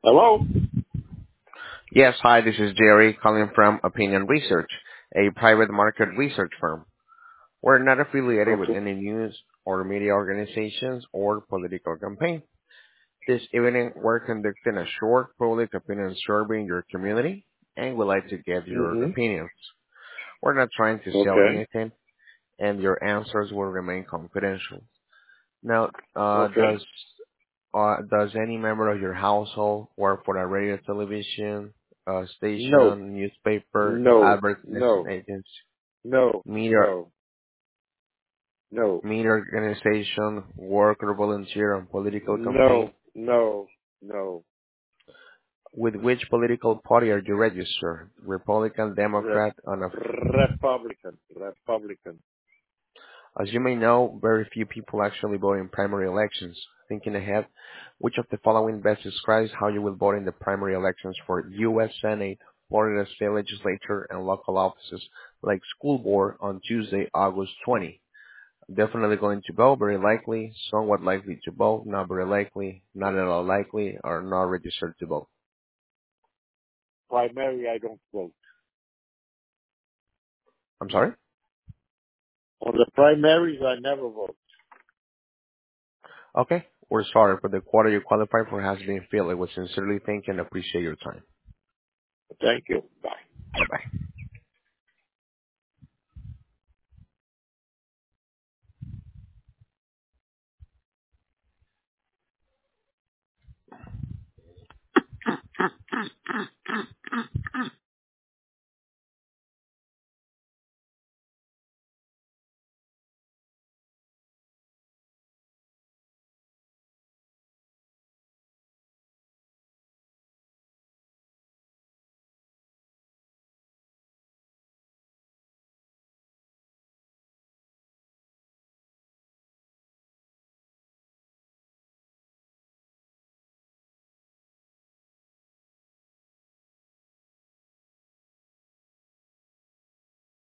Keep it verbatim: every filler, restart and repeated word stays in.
Hello? Yes, hi, this is Jerry calling from Opinion Research, a private market research firm. We're not affiliated with Okay. any news or media organizations or political campaign. This evening, we're conducting a short public opinion survey in your community and would like to get your Mm-hmm. opinions. We're not trying to sell Okay. anything, and your answers will remain confidential. Now, uh, Okay. does Uh, does any member of your household work for a radio, television, uh, No. station, newspaper, No. advertising No. agency, No. media, No. No. media organization, work or volunteer on political campaign? No. No. No. With which political party are you registered? Republican, Re- Democrat, and a Republican. Republican. As you may know, very few people actually vote in primary elections. Thinking ahead, which of the following best describes how you will vote in the primary elections for U S. Senate, Florida State Legislature, and local offices like school board on Tuesday, August twentieth? Definitely going to vote, very likely, somewhat likely to vote, not very likely, not at all likely, or not registered to vote. Primary, I don't vote. I'm sorry? On the primaries, I never vote. Okay, we're sorry, but the quota you qualify for has been filled. I would sincerely thank and appreciate your time. Thank you. Bye. Bye-bye.